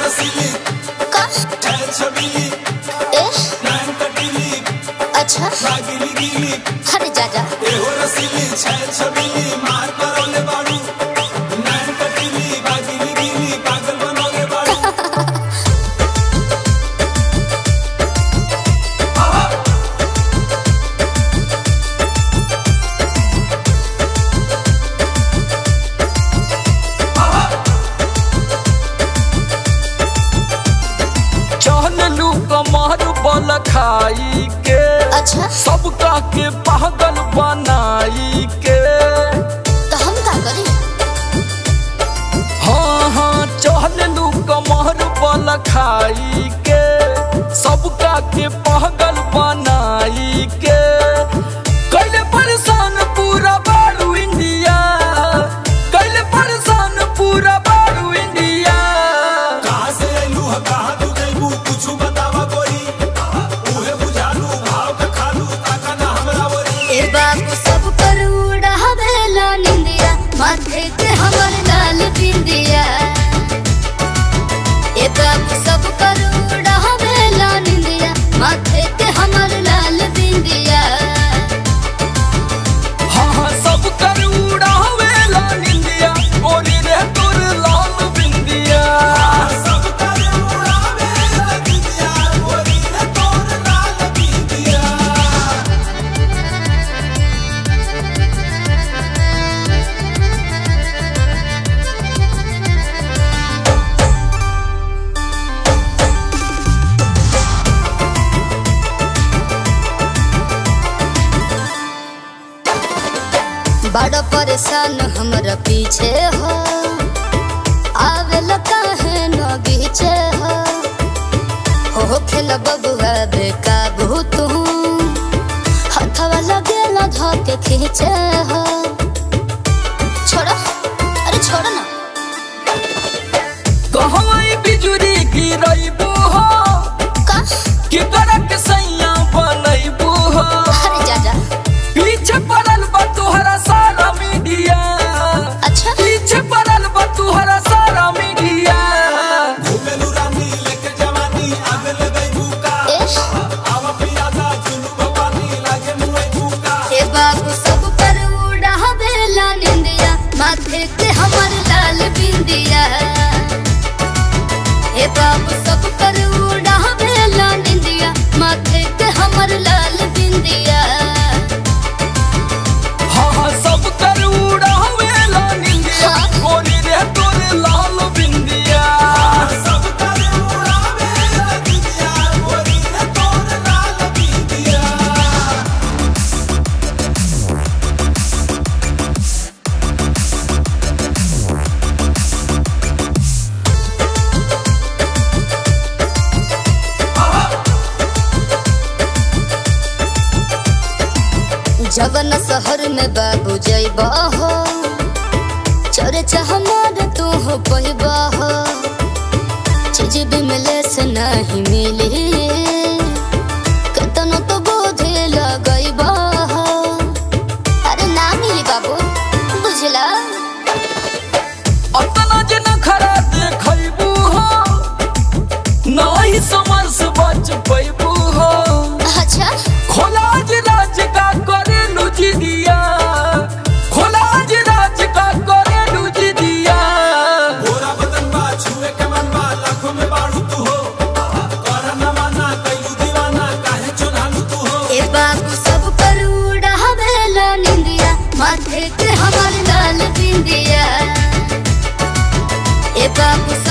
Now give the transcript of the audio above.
रसीली का छैल छबीली ए नैन कटीली अच्छा रागिली गीली अरे जा ए हो रसीली छैल छबीली मार करोले बाड़ू नैन कटीली रागिली गीली पागल बनोले बाड़ू चहलू कमर बल खाई के अच्छा सबका के पागल बनाई के तो हम का करी हाँ चहलू कमर बल खाई के सबका के पागल बनाई के कैले परेशान पूरा बारू इंडिया कैले परेशान पूरा बारू इंडिया कहाँ से आइलू है कहाँ तू गइबू कुछ बतावा गोरी उहे बुझालू भाव के खालू ताका ना हमरा वरी ए बाबू सब कर उड़ावेला निंदिया माथे के हमर लाल बिंदिया ए बाबू सब कर उड़ावेला निंदिया माथे के हमर लाल बिंदिया हाँ सब कर उड़ावेला निंदिया गोरी रे तोर लाल बिंदिया सब करे उड़ावे लगिया गोरी रे तोर लाल बिंदिया बड़ा परेशान हमरा पीछे हो आवेला काहे न बीचे हो खेल बबुआ बेकाबू तू हथवा लगेला धके खींचे हो छोड़ो अरे छोड़ो ना कहवाई बिजुरी गिरैबू हो का कि करक सैया बनैबू हो अरे जा पीछे पड़ल बा तुहरा सारा मीडिया अच्छा पीछे पड़ल बा तुहरा सारा मीडिया घूमेलू रानी लेके जवानी आगे लगई भूका ए आवा पियादा जुलू भवानी लागे मुए भूका ए बाबू सब पर उड़ावेला निंदिया माथे के हमर लाल बिंदिया ए बाबू सब पर उड़ावेला निंदिया माथे के हमर लाल बिंदिया हाँ सब कर उड़ावेला निंदिया गोरी रे तोर लाल बिंदिया सब करे उड़ावे लगिया गोरी रे तोर लाल बिंदिया जवन शहर में बाबू जइबा हो चोरे हमार तू हो पहिबा हो चीज भी मिले से नहीं मिली कतनो तो बोझे लगइबा हो अरे ना मिली बाबू बुझला अतना जन खरा देखैबू हो नहीं समर से बच पैबू हो अच्छा खोलाज राज का करे लुझ दिया खोलाज राज का करे लुझ दिया गोरा बदन बा छुए के मन बा लाखों में बाड़ू तू हो कर न माना कैलू दीवाना काहे चुनालू तू हो ए बाबू सब पर उड़ावेला निंदिया माथे के हमर लाल बिंदिया ए बाबू